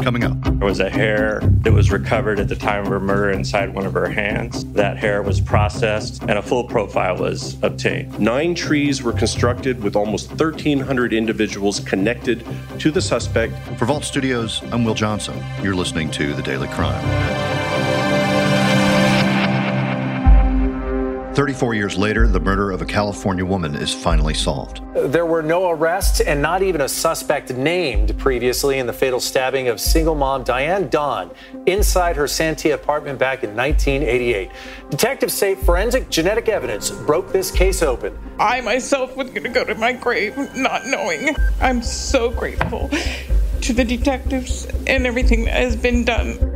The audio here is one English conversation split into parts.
coming up. There was a hair that was recovered at the time of her murder inside one of her hands. That hair was processed and a full profile was obtained. 9 trees were constructed with almost 1,300 individuals connected to the suspect. For Vault Studios, I'm Will Johnson. You're listening to The Daily Crime. 34 years later, the murder of a California woman is finally solved. There were no arrests and not even a suspect named previously in the fatal stabbing of single mom Diane Don inside her Santee apartment back in 1988. Detectives say forensic genetic evidence broke this case open. I myself was going to go to my grave not knowing. I'm so grateful to the detectives and everything that has been done.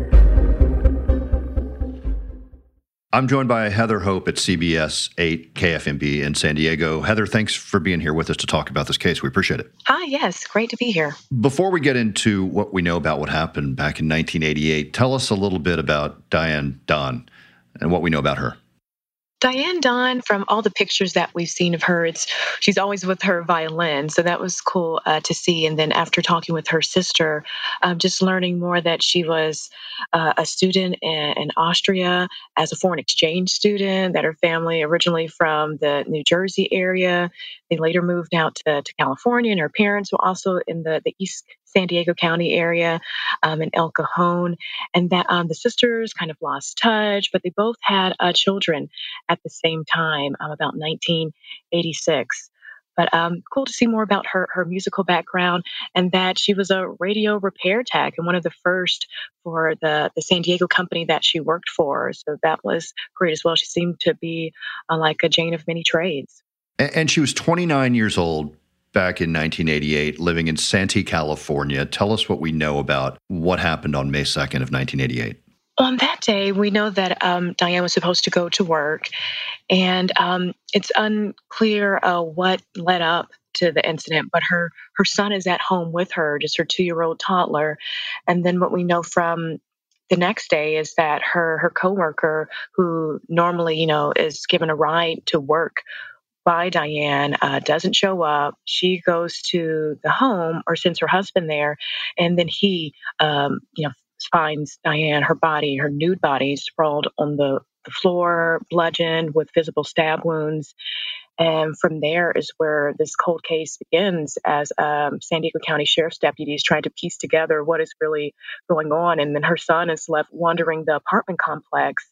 I'm joined by Heather Hope at CBS 8 KFMB in San Diego. Heather, thanks for being here with us to talk about this case. We appreciate it. Hi, yes. Great to be here. Before we get into what we know about what happened back in 1988, tell us a little bit about Diane Don and what we know about her. Diane Don, from all the pictures that we've seen of her, she's always with her violin, so that was cool to see. And then after talking with her sister, just learning more that she was a student in Austria as a foreign exchange student, that her family originally from the New Jersey area. They later moved out to California, and her parents were also in the East San Diego County area in El Cajon, and that the sisters kind of lost touch, but they both had children at the same time, about 1986. But cool to see more about her musical background, and that she was a radio repair tech and one of the first for the San Diego company that she worked for. So that was great as well. She seemed to be like a Jane of many trades. And she was 29 years old back in 1988, living in Santee, California. Tell us what we know about what happened on May 2nd of 1988. On that day, we know that Diane was supposed to go to work, and it's unclear what led up to the incident, but her son is at home with her, just her 2-year-old toddler. And then what we know from the next day is that her coworker, who normally, is given a ride to work by Diane, doesn't show up. She goes to the home or sends her husband there, and then he, finds Diane, her nude body, sprawled on the floor, bludgeoned with visible stab wounds. And from there is where this cold case begins, as San Diego County Sheriff's deputies try to piece together what is really going on. And then her son is left wandering the apartment complex,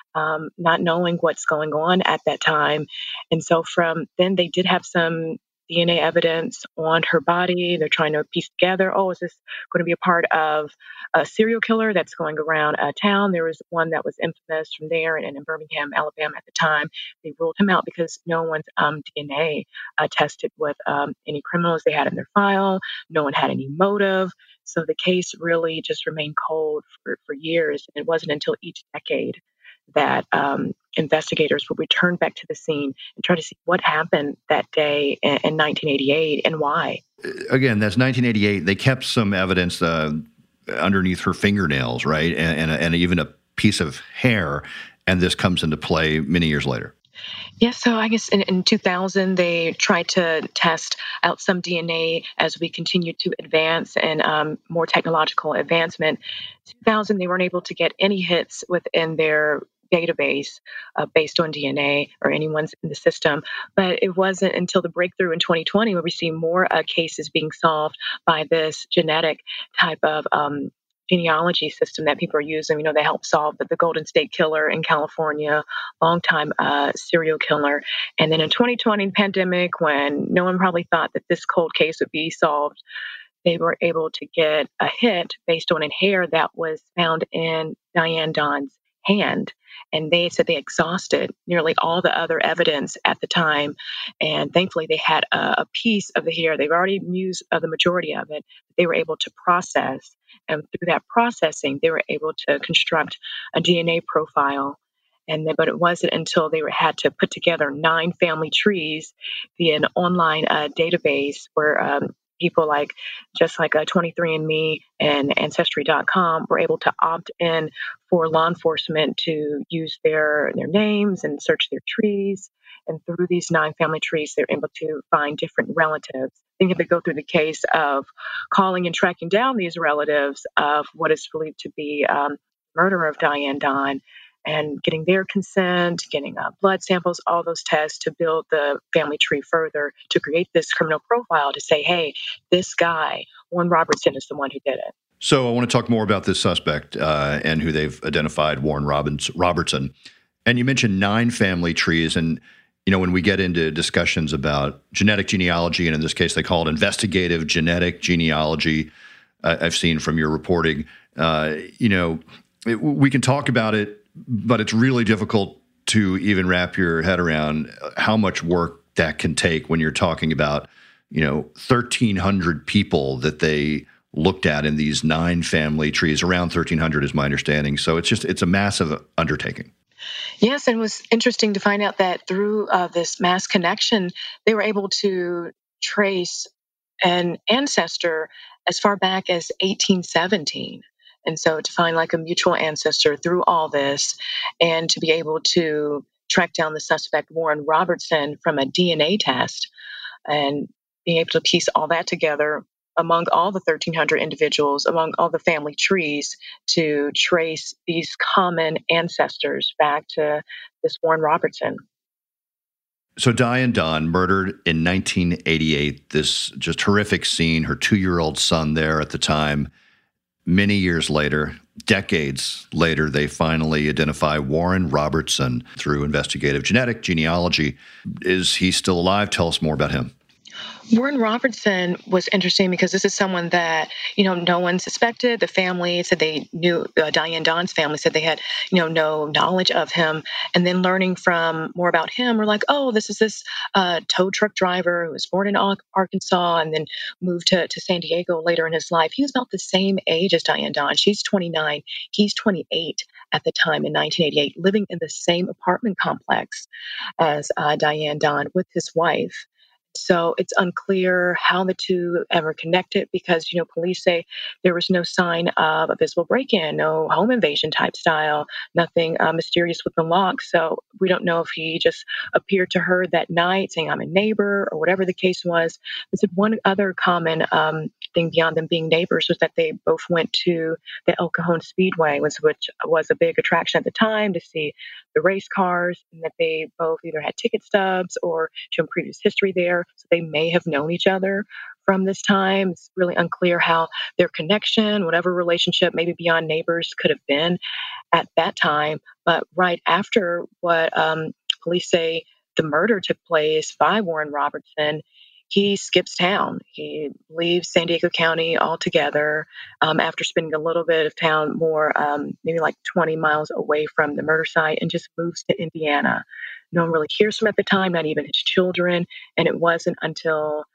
not knowing what's going on at that time. And so from then, they did have some DNA evidence on her body. They're trying to piece together, is this going to be a part of a serial killer that's going around town? There was one that was infamous from there and in Birmingham, Alabama at the time. They ruled him out because no one's DNA tested with any criminals they had in their file. No one had any motive. So the case really just remained cold for years. And it wasn't until each decade that investigators would return back to the scene and try to see what happened that day in 1988 and why. Again, that's 1988. They kept some evidence underneath her fingernails, right? And even a piece of hair. And this comes into play many years later. Yeah, so I guess in 2000, they tried to test out some DNA as we continued to advance and more technological advancement. 2000, they weren't able to get any hits within their database based on DNA or anyone's in the system. But it wasn't until the breakthrough in 2020 where we see more cases being solved by this genetic type of genealogy system that people are using. They help solve the Golden State Killer in California, longtime serial killer. And then in 2020 pandemic, when no one probably thought that this cold case would be solved, they were able to get a hit based on a hair that was found in Diane Don's hand. And they said they exhausted nearly all the other evidence at the time. And thankfully, they had a piece of the hair. They've already used the majority of it. They were able to process. And through that processing, they were able to construct a DNA profile. But it wasn't until they had to put together 9 family trees via an online database where people like 23andMe and Ancestry.com were able to opt in for law enforcement to use their names and search their trees. And through these 9 family trees, they're able to find different relatives. Then they go through the case of calling and tracking down these relatives of what is believed to be murder of Diane Don, and getting their consent, getting blood samples, all those tests to build the family tree further to create this criminal profile to say, hey, this guy, Warren Robertson, is the one who did it. So I want to talk more about this suspect and who they've identified, Warren Robertson. And you mentioned 9 family trees. And, you know, when we get into discussions about genetic genealogy, and in this case, they call it investigative genetic genealogy, I've seen from your reporting, we can talk about it, but it's really difficult to even wrap your head around how much work that can take when you're talking about, 1,300 people that they looked at in these 9 family trees. Around 1,300 is my understanding. So it's a massive undertaking. Yes, and it was interesting to find out that through this mass connection, they were able to trace an ancestor as far back as 1817. And so to find like a mutual ancestor through all this, and to be able to track down the suspect, Warren Robertson, from a DNA test, and being able to piece all that together among all the 1,300 individuals, among all the family trees, to trace these common ancestors back to this Warren Robertson. So Diane Don, murdered in 1988, this just horrific scene, her 2-year-old son there at the time. Many years later, decades later, they finally identify Warren Robertson through investigative genetic genealogy. Is he still alive? Tell us more about him. Warren Robertson was interesting because this is someone that, no one suspected. The family said they knew, Diane Don's family said they had, no knowledge of him. And then learning from more about him, we're like, oh, this is this tow truck driver who was born in Arkansas and then moved to San Diego later in his life. He was about the same age as Diane Don. She's 29. He's 28 at the time in 1988, living in the same apartment complex as Diane Don with his wife. So it's unclear how the two ever connected because, police say there was no sign of a visible break-in, no home invasion type style, nothing mysterious with the lock. So we don't know if he just appeared to her that night saying, I'm a neighbor, or whatever the case was. They said one other common thing beyond them being neighbors was that they both went to the El Cajon Speedway, which was a big attraction at the time to see the race cars, and that they both either had ticket stubs or shown previous history there. So they may have known each other from this time. It's really unclear how their connection, whatever relationship, maybe beyond neighbors, could have been at that time. But right after what police say the murder took place by Warren Robertson, he skips town. He leaves San Diego County altogether after spending a little bit of town more, maybe like 20 miles away from the murder site, and just moves to Indiana. No one really hears from him at the time, not even his children. And it wasn't until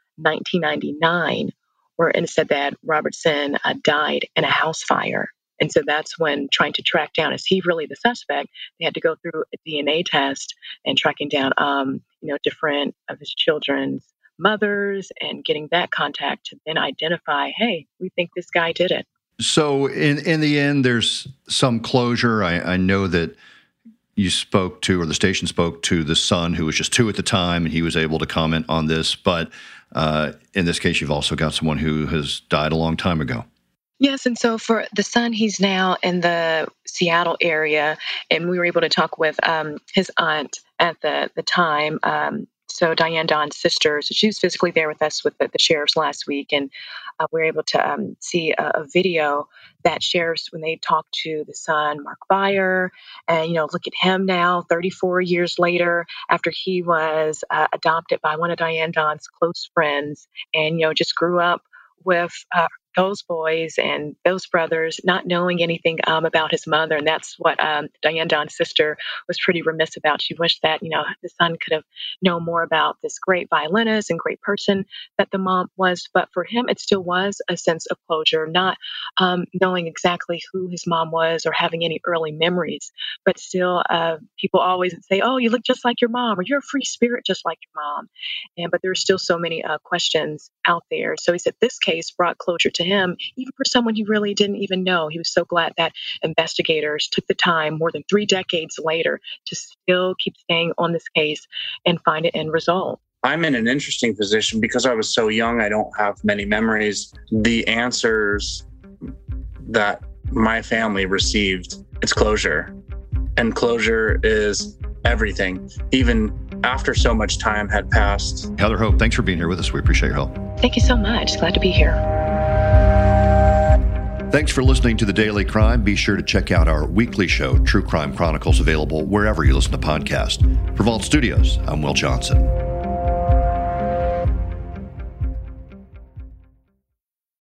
1999 where it said that Robertson died in a house fire. And so that's when trying to track down, is he really the suspect? They had to go through a DNA test and tracking down, different of his children's mothers and getting that contact to then identify, hey, we think this guy did it. So in the end, there's some closure. I know that you spoke to, or the station spoke to, the son who was just 2 at the time, and he was able to comment on this. But in this case, you've also got someone who has died a long time ago. Yes, and so for the son, he's now in the Seattle area, and we were able to talk with his aunt at the time. So Diane Don's sister, so she was physically there with us with the sheriffs last week, and we were able to see a video that sheriffs, when they talked to the son, Mark Beyer, and, look at him now, 34 years later, after he was adopted by one of Diane Don's close friends, and, just grew up with those boys and those brothers, not knowing anything about his mother. And that's what Diane Don's sister was pretty remiss about. She wished that, the son could have known more about this great violinist and great person that the mom was. But for him, it still was a sense of closure, not knowing exactly who his mom was or having any early memories. But still, people always say, oh, you look just like your mom, or you're a free spirit just like your mom. But there's still so many questions out there. So he said this case brought closure to to him, even for someone he really didn't even know. He was so glad that investigators took the time more than 3 decades later to still keep staying on this case and find an end result. I'm in an interesting position because I was so young. I don't have many memories. The answers that my family received, it's closure. And closure is everything, even after so much time had passed. Heather Hope, thanks for being here with us. We appreciate your help. Thank you so much. Glad to be here. Thanks for listening to The Daily Crime. Be sure to check out our weekly show, True Crime Chronicles, available wherever you listen to podcasts. For Vault Studios, I'm Will Johnson.